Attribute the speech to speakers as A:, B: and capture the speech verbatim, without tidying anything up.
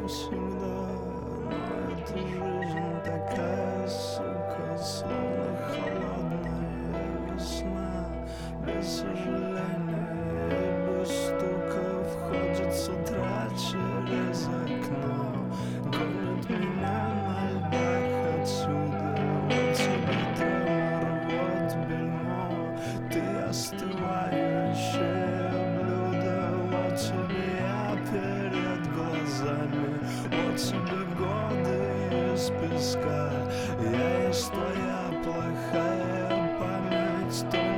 A: навсегда. Но эта жизнь такая, сука, словно холодная весна. Без сожаления и без стука входит с утра через окно. Гонит меня на льдах отсюда. Вот тебе тремор, вот бельмо. Ты остывающее блюдо. Вот тебе я перед глазами. Вот тебе годы из песка. Я есть твоя плохая память.